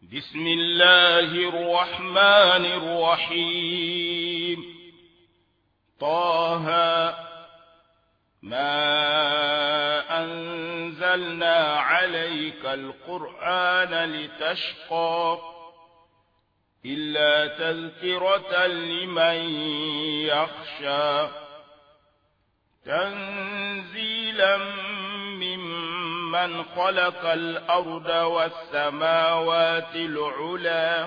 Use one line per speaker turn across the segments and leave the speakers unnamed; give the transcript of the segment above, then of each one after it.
بسم الله الرحمن الرحيم طه ما أنزلنا عليك القرآن لتشقى إلا تذكرة لمن يخشى تنزيلا ممن خلق الأرض والسماوات العلى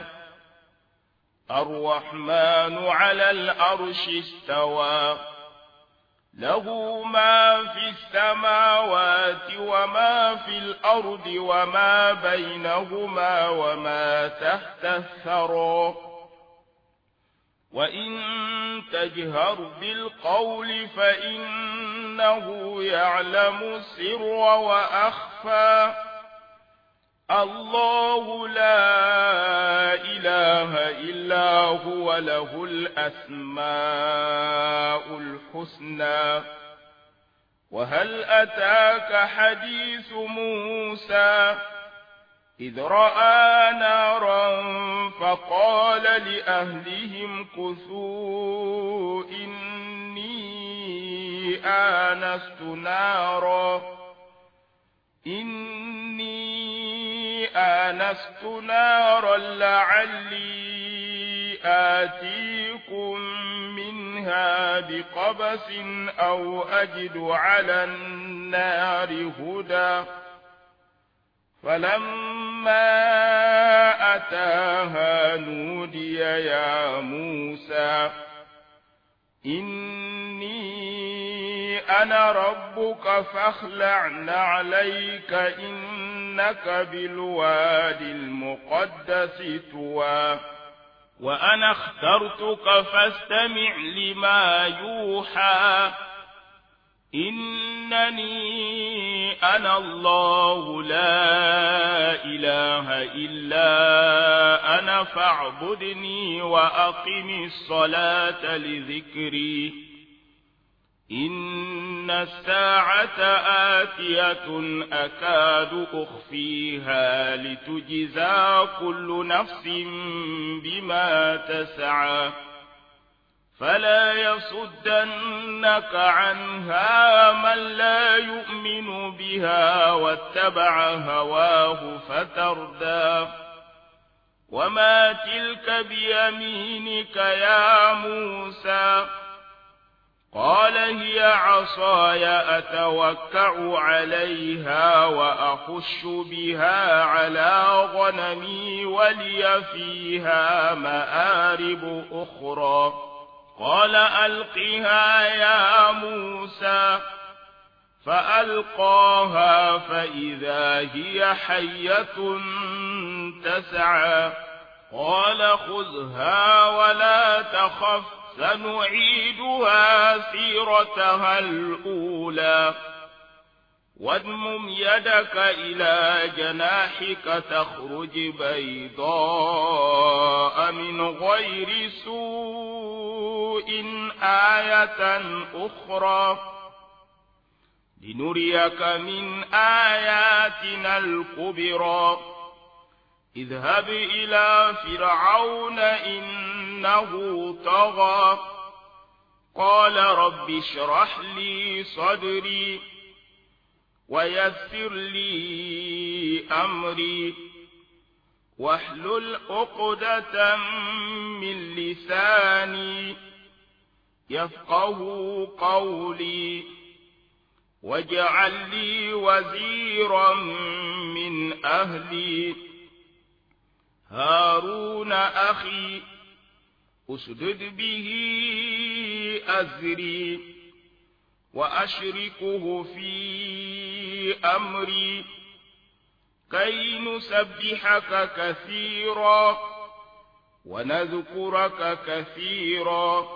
الرحمن على العرش استوى له ما في السماوات وما في الأرض وما بينهما وما تحت الثرى وإن تجهر بالقول فإنه يعلم السر وأخفى الله لا إله إلا هو له الأسماء الحسنى وهل أتاك حديث موسى إذ رأى نارا فقال لأهلهم كثوا إني آنست نارا لعلي آتيكم منها بقبس أو أجد على النار هدى فلما أتاها نودي يا موسى إني أنا ربك فاخلع نعليك إنك بالوادي المقدس طوى وأنا اخترتك فاستمع لما يوحى إنني أنا الله لا إله إلا أنا فاعبدني وأقم الصلاة لذكري إن الساعة آتية أكاد أخفيها لتجزى كل نفس بما تسعى فلا يصدنك عنها من لا يؤمن بها واتبع هواه فتردى وما تلك بيمينك يا موسى قال هي عصاي أتوكأ عليها وأخش بها على غنمي ولي فيها مآرب أخرى قال ألقها يا موسى فألقاها فإذا هي حية تسعى قال خذها ولا تخف سنعيدها سيرتها الأولى واضمم يدك إلى جناحك تخرج بيضاء من غير سوء آية أخرى لنريك من آياتنا الكبرى اذهب إلى فرعون إنه طغى قال رب اشرح لي صدري ويسر لي أمري واحلل عقدة من لساني يفقه قولي واجعل لي وزيرا من أهلي هارون أخي أشدد به أزري وأشركه في أمري كي نسبحك كثيرا ونذكرك كثيرا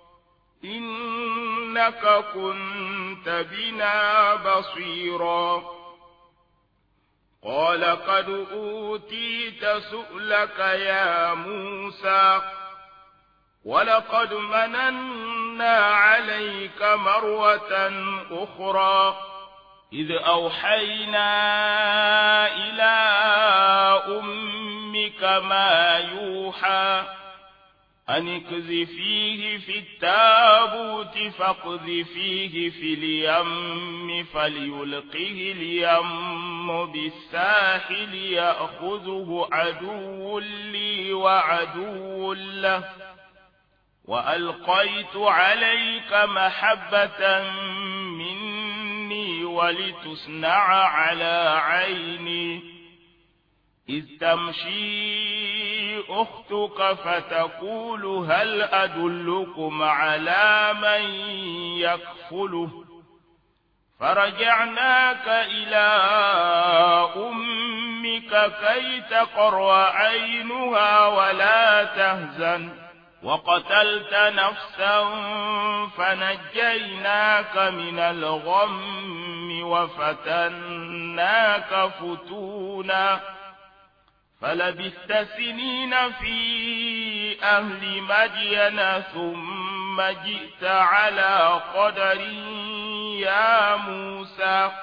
إنك كنت بنا بصيرا قال قد أوتيت سؤلك يا موسى ولقد مننا عليك مرة أخرى إذ أوحينا إلى أمك كما يوحى أن اقذفيه في التابوت فاقذفيه في اليم فليلقه اليم بالساحل يأخذه عدو لي وعدو له وألقيت عليك محبة مني ولتصنع على عيني إذ تمشي أختك فتقول هل أدلكم على من يكفله فرجعناك إلى أمك كي تقر عينها ولا تهزن وقتلت نفسا فنجيناك من الغم وفتناك فتونا فلبثت سنين في أهل مدين ثم جئت على قدر يا موسى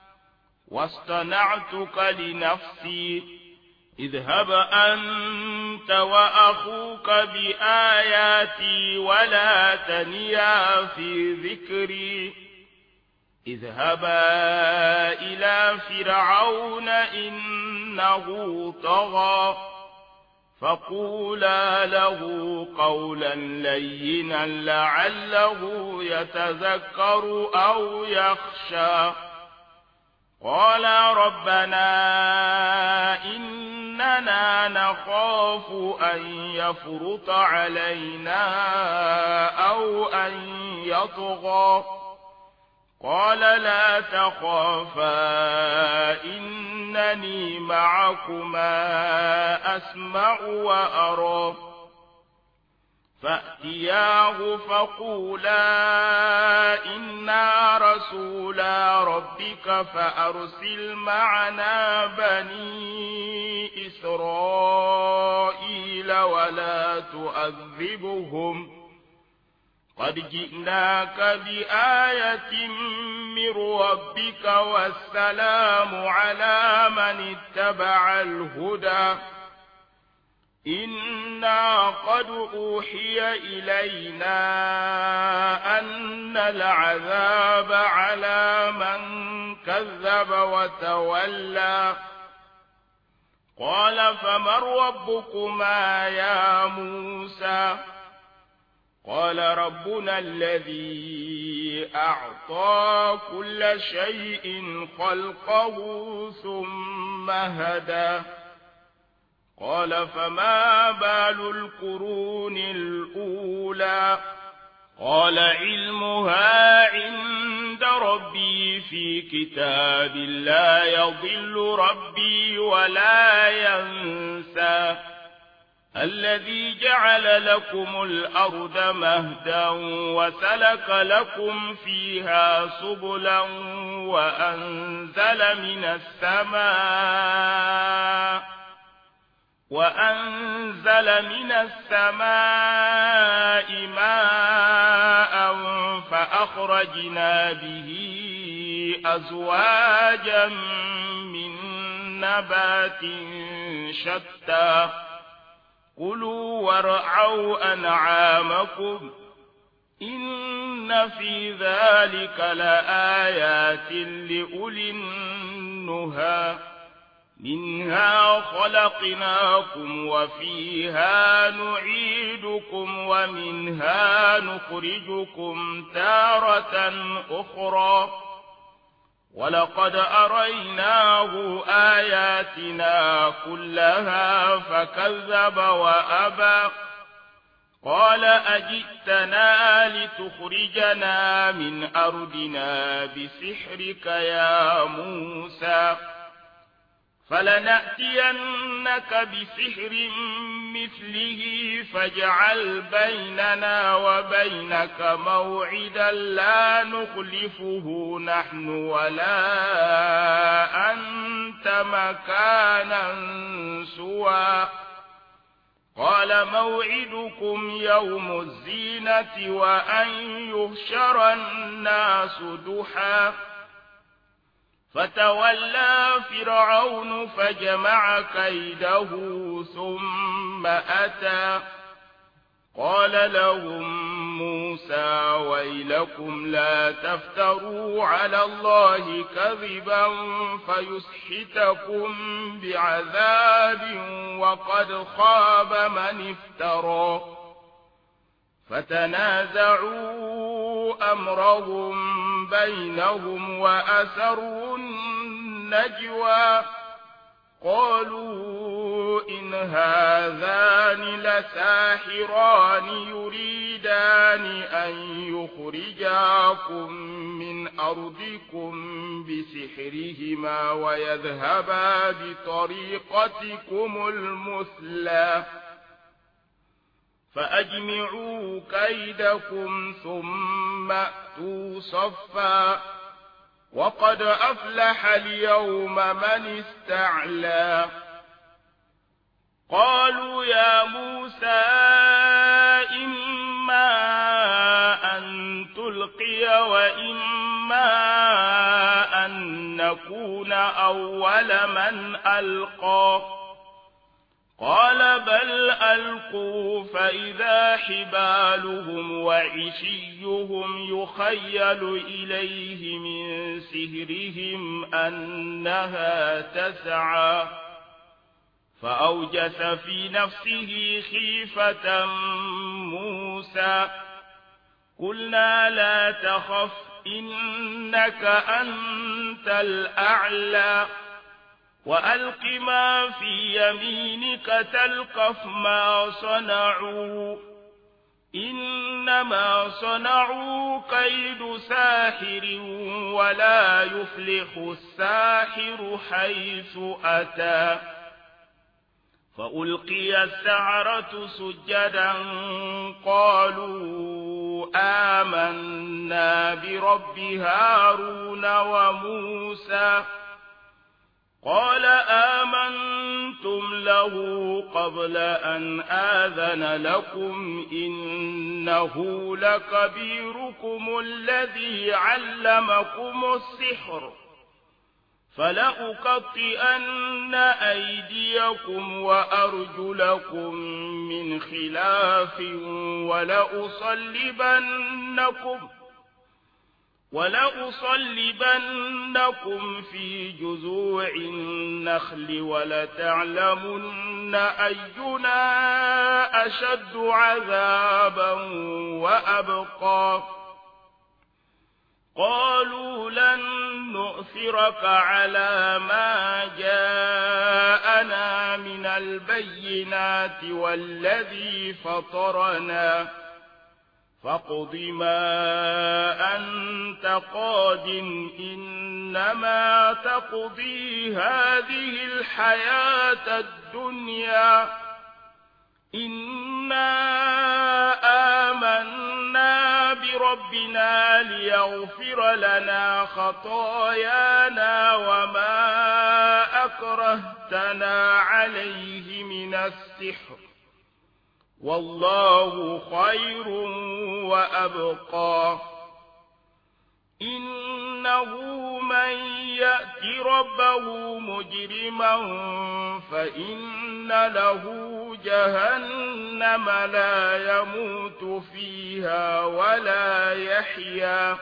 واصطنعتك لنفسي اذهب أنت وأخوك بآياتي ولا تنيا في ذكري اذهبا إلى فرعون إنه طغى فقولا له قولا لينا لعله يتذكر أو يخشى قال ربنا إننا نخاف أن يفرط علينا أو أن يطغى قال لا تخافا إنني معكما أسمع وأرى فأتياه فقولا إنا رسولا ربك فأرسل معنا بني إسرائيل ولا تؤذبهم قد جئناك بآية من ربك والسلام على من اتبع الهدى إنا قد أوحي إلينا أن العذاب على من كذب وتولى قال فمن ربكما يا موسى قال ربنا الذي أعطى كل شيء خلقه ثم هدى قال فما بال القرون الأولى قال علمها عند ربي في كتاب لا يضل ربي ولا ينسى الذي جعل لكم الأرض مهدا وسلك لكم فيها سبلا وأنزل من السماء ماء فأخرجنا به أزواجا من نبات شتى كلوا وارعوا أنعامكم إن في ذلك لآيات لأولي النهى منها خلقناكم وفيها نعيدكم ومنها نخرجكم تارة أخرى ولقد أريناه آياتنا كلها فكذب وأبى قال أجئتنا لتخرجنا من أرضنا بسحرك يا موسى فلنأتينك بسحر مثله فاجعل بيننا وبينك موعدا لا نخلفه نحن ولا أنت مكانا سوى قال موعدكم يوم الزينة وأن يحشر الناس ضحى فتولى فرعون فجمع كيده ثم أتى قال لهم موسى ويلكم لا تفتروا على الله كذبا فيسحتكم بعذاب وقد خاب من افترى فتنازعوا أمرهم بينهم وأسروا النجوى قالوا إن هذان لساحران يريدان أن يخرجاكم من أرضكم بسحرهما ويذهبا بطريقتكم المثلى فأجمعوا كيدكم ثم أتوا صفا وقد أفلح اليوم من استعلى قالوا يا موسى إما أن تلقي وإما أن نكون أول من ألقى قال بل ألقوا فإذا حبالهم وعشيهم يخيل إليه من سحرهم أنها تسعى فأوجس في نفسه خيفة موسى قلنا لا تخف إنك أنت الأعلى وألق ما في يمينك تلقف ما صنعوا إنما صنعوا كيد ساحر ولا يفلح الساحر حيث أتى فألقي السحرة سجدا قالوا آمنا برب هارون وموسى قال آمنتم له قبل أن آذن لكم إنه لكبيركم الذي علمكم السحر فلأقطئن أيديكم وأرجلكم من خلاف ولأصلبنكم في جذوع النخل ولتعلمن أينا أشد عذابا وأبقى قالوا لن نؤثرك على ما جاءنا من البينات والذي فطرنا فاقض ما أنت قاض إنما تقضي هذه الحياة الدنيا إنا آمنا بربنا ليغفر لنا خطايانا وما أكرهتنا عليه من السحر والله خير وأبقى إنه من يأت ربه مجرما فإن له جهنم لا يموت فيها ولا يحيا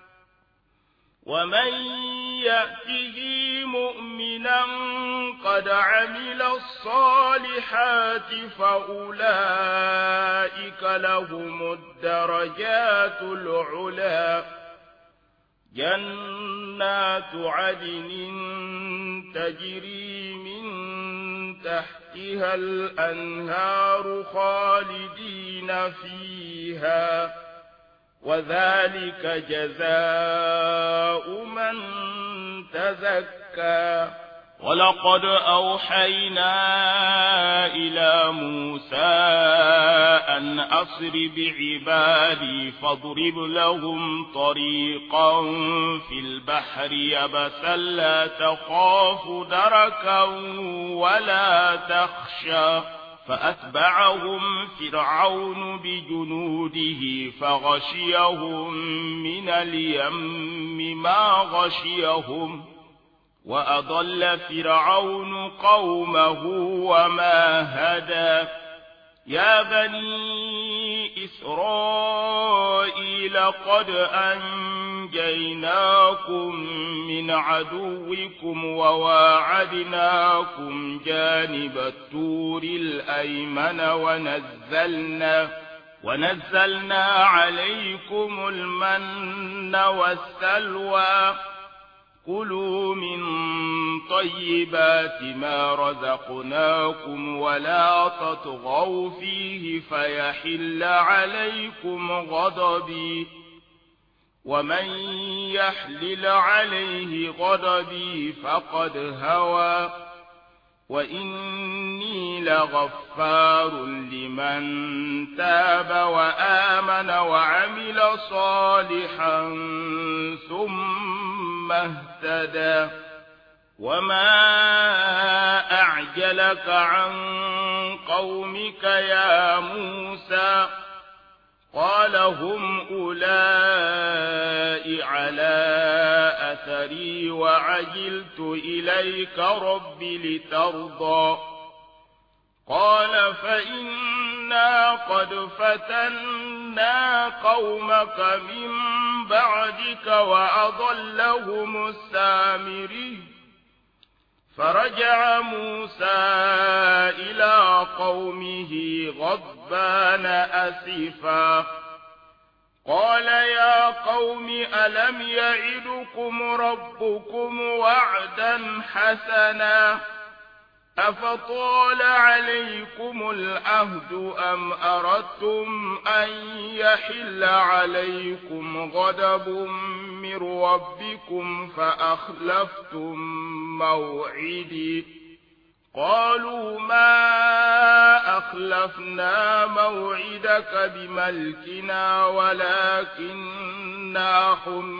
ومن يأته مؤمنا قد عمل الصالحات فأولئك لهم الدرجات العلى جنات عدن تجري من تحتها الأنهار خالدين فيها وذلك جزاء من تزكى ولقد أوحينا إلى موسى أن أسر بعبادي فاضرب لهم طريقا في البحر يبسا لا تخاف دركا ولا تخشى فأتبعهم فرعون بجنوده فغشيهم من اليم ما غشيهم وأضل فرعون قومه وما هدى يا بني إسرائيل قد أنجيناكم من عدوكم وواعدناكم جانب الطور الأيمن ونزلنا عليكم المن والسلوى كلوا من طيبات ما رزقناكم ولا تطغوا فيه فيحل عليكم غضبي ومن يحلل عليه غضبي فقد هوى وإني لغفار لمن تاب وآمن وعمل صالحا ثم اهتدى وما أعجلك عن قومك يا موسى قال هم أولئك على أثري وعجلت إليك رب لترضى قال فإنا قد فتنا قومك من بعدك وأضلهم السامري فرجع موسى إلى قومه غضبان أسفا قال يا قوم ألم يعدكم ربكم وعدا حسنا أفطال عليكم العهد أم أردتم أن يحل عليكم غضب من ربكم فأخلفتم موعدي قالوا ما أخلفنا موعدك بملكنا ولكننا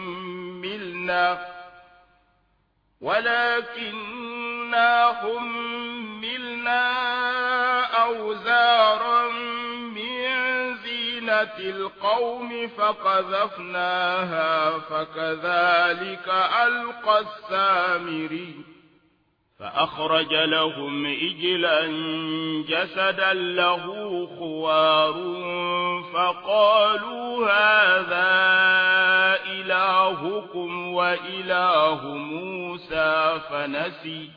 حملنا أوزارا من زينة القوم فقذفناها فكذلك ألقى السامري فأخرج لهم إجلا جسدا له خوار فقالوا هذا إلهكم وإله موسى فنسي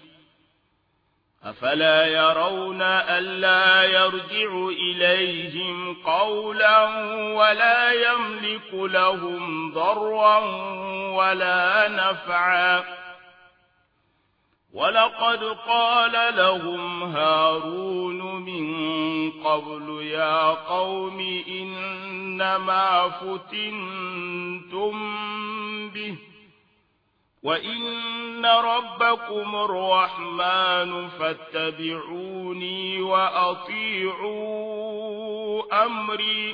أفلا يرون ألا يرجع إليهم قولا ولا يملك لهم ضرا ولا نفعا ولقد قال لهم هارون من قبل يا قوم إنما فتنتم به وإن ربكم الرحمن فاتبعوني وأطيعوا أمري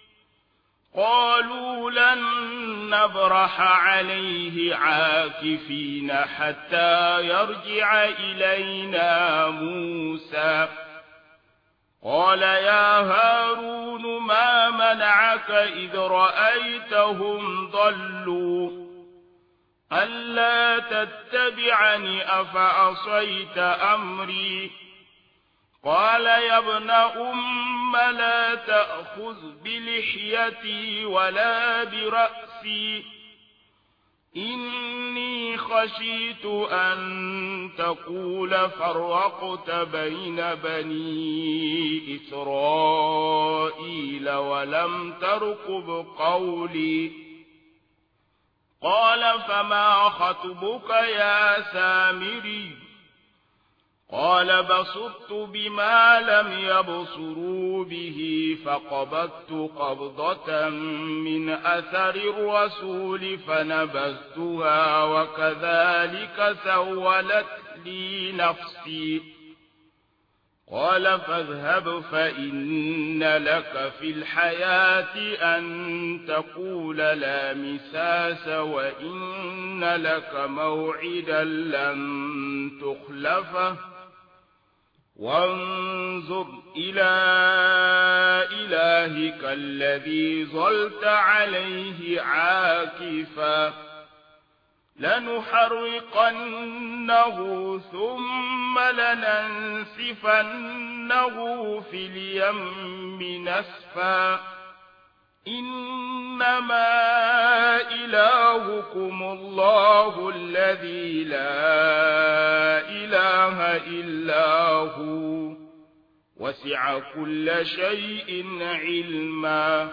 قالوا لن نبرح عليه عاكفين حتى يرجع إلينا موسى قال يا هارون ما منعك إذ رأيتهم ضلوا ألا تتبعني أفعصيت أمري قال يا ابن أم لا تأخذ بلحيتي ولا برأسي إني خشيت أن تقول فرقت بين بني إسرائيل ولم ترقب قولي قال فما خطبك يا سامري قال بصرت بما لم يبصروا به فقبضت قبضة من أثر الرسول فنبذتها وكذلك سولت لي نفسي قال فاذهب فإن لك في الحياة أن تقول لا مساس وإن لك موعدا لن تخلفه وانظر إلى إلهك الذي ظلت عليه عاكفا لنحرقنه ثم لننسفنه في اليم نسفا إنما إلهكم الله الذي لا إله إلا هو وسع كل شيء علما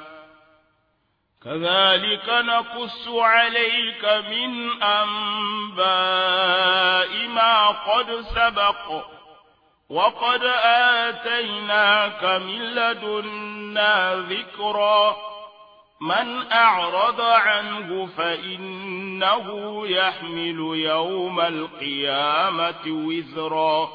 كذلك نقص عليك من أنباء ما قد سبق وقد آتيناك من لدنا ذكرا من أعرض عنه فإنه يحمل يوم القيامة وزرا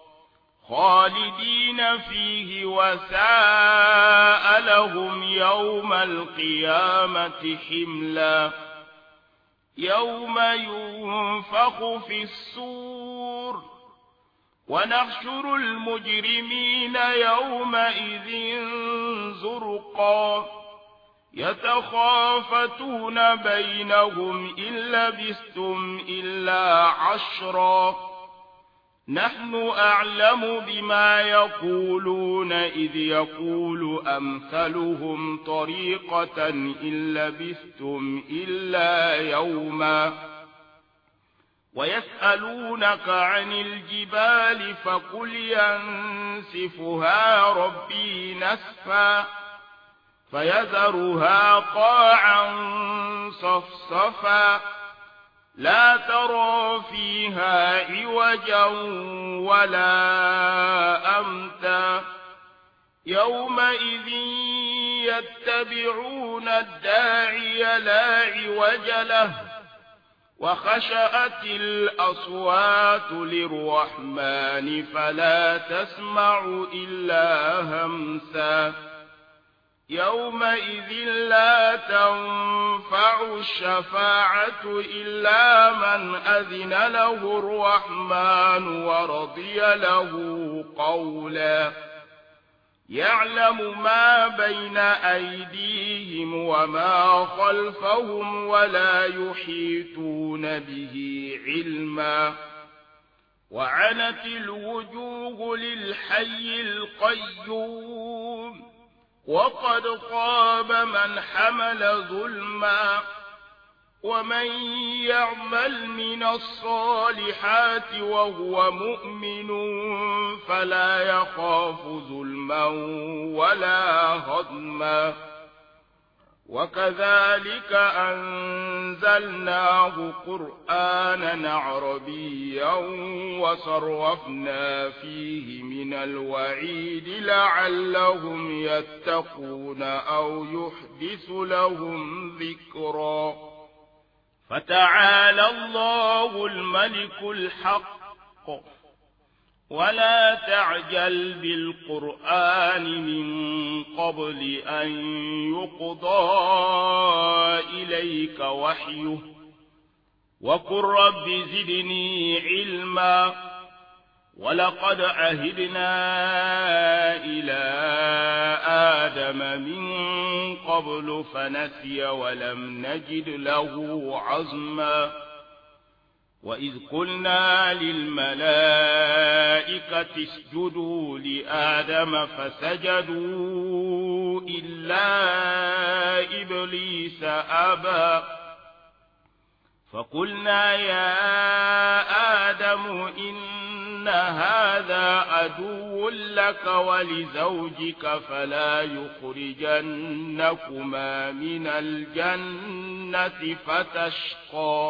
خالدين فيه وساء لهم يوم القيامة حملا يوم ينفخ في الصور ونحشر المجرمين يومئذ زرقا يتخافتون بينهم إن لبثتم إلا عشرا نحن أعلم بما يقولون إذ يقول أمثلهم طريقة إن لبثتم إلا يوما ويسألونك عن الجبال فقل ينسفها ربي نسفا فيذرها قاعا صفصفا لا ترى فيها عوجا ولا أمتا يومئذ يتبعون الداعي لا عوج له وخشأت الأصوات للرحمن فلا تسمع إلا همسا يومئذ لا تنفع الشفاعة إلا من أذن له الرحمن ورضي له قولا يعلم ما بين أيديهم وما خلفهم ولا يحيطون به علما وعنت الوجوه للحي القيوم وقد خاب من حمل ظلما ومن يعمل من الصالحات وهو مؤمن فلا يخاف ظلما ولا هضما وكذلك أنزلناه قرآنا عربيا وصرفنا فيه من الوعيد لعلهم يتقون أو يحدث لهم ذكرا فتعالى الله الملك الحق ولا تعجل بالقرآن من قبل أن يقضى إليك وحيه وقل رب زدني علما ولقد عهدنا إلى آدم من قبل فنسي ولم نجد له عزما وإذ قلنا للملائكة اسجدوا لآدم فسجدوا إلا إبليس أبى فقلنا يا آدم إن هذا عدو لك ولزوجك فلا يخرجنكما من الجنة فتشقى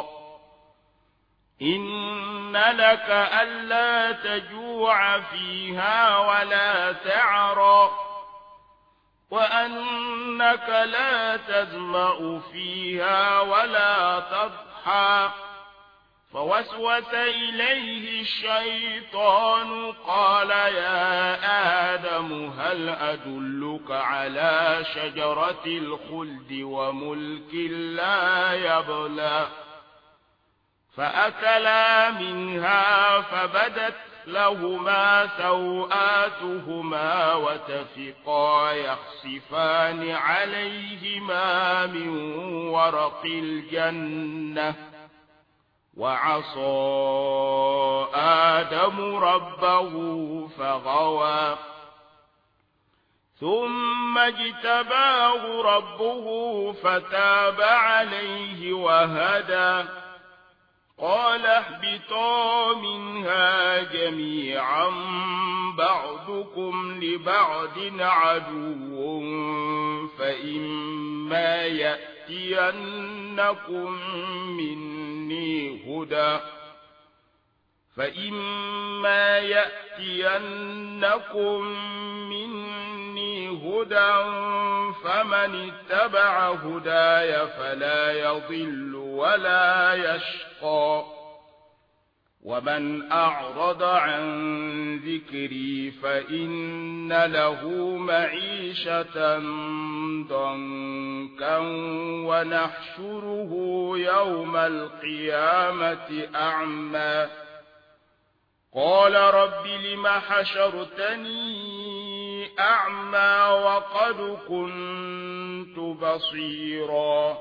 إن لك ألا تجوع فيها ولا تعرى وأنك لا تظمأ فيها ولا تضحى فوسوس إليه الشيطان قال يا آدم هل أدلك على شجرة الخلد وملك لا يبلى فأكلا منها فبدت لهما سوآتهما وتفقا يخصفان عليهما من ورق الجنة وعصى آدم ربه فغوى ثم اجتباه ربه فتاب عليه وهدى قال اهبطا منها جميعا بعضكم لبعض عدو فإما يأتينكم مني هدى فمن اتبع هداي فلا يضل ولا يشقى ومن أعرض عن ذكري فإن له معيشة ضنكا ونحشره يوم القيامة أعمى قال رب لم حشرتني أعمى وقد كنت بصيرا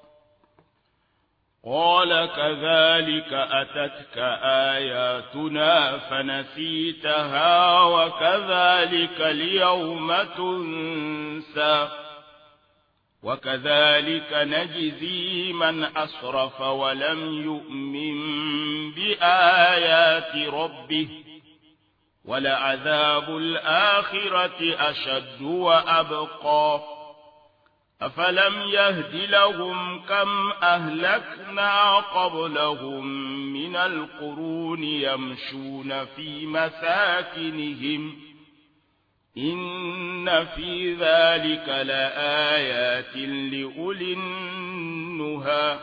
قال كذلك أتتك آياتنا فنسيتها وكذلك اليوم تنسى وكذلك نجزي من أسرف ولم يؤمن بآيات ربه ولعذاب الآخرة أشد وأبقى أفلم يهد لهم كم أهلكنا قبلهم من القرون يمشون في مساكنهم إن في ذلك لآيات لأولي النهى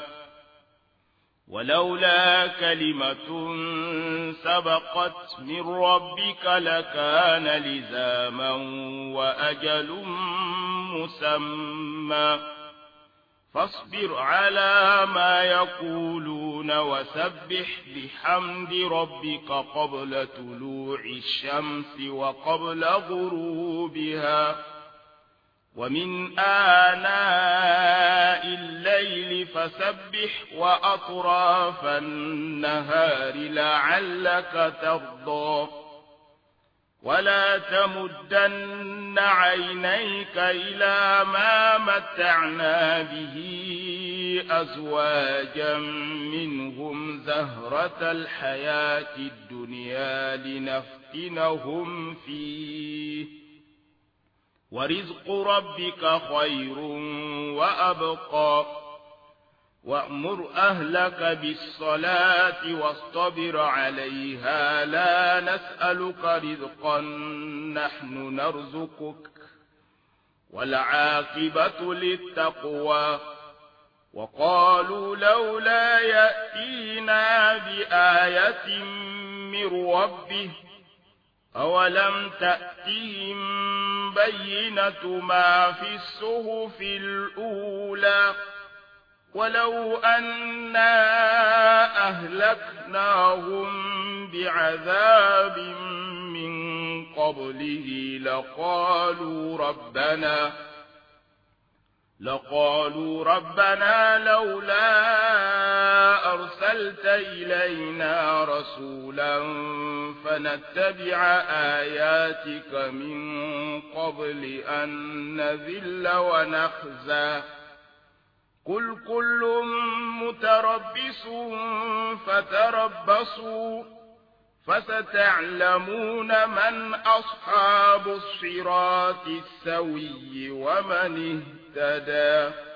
ولولا كلمة سبقت من ربك لكان لزاما وأجل مسمى فاصبر على ما يقولون وسبح بحمد ربك قبل طلوع الشمس وقبل غروبها ومن آناء الليل فسبح وأطراف النهار لعلك ترضى ولا تمدن عينيك إلى ما متعنا به أزواجا منهم زهرة الحياة الدنيا لنفتنهم فيه ورزق ربك خير وأبقى وأمر أهلك بالصلاة واصطبر عليها لا نسألك رزقا نحن نرزقك والعاقبة للتقوى وقالوا لولا يأتينا بآية من ربه أولم تأتهم بينة ما في الصحف الأولى ولو أنا أهلكناهم بعذاب من قبله لقالوا ربنا لولا أرسلت إلينا رسولا فنتبع آياتك من قبل أن نذل ونخزى قل كل متربص فتربصوا فستعلمون من أصحاب الصراط السوي ومن اهتدى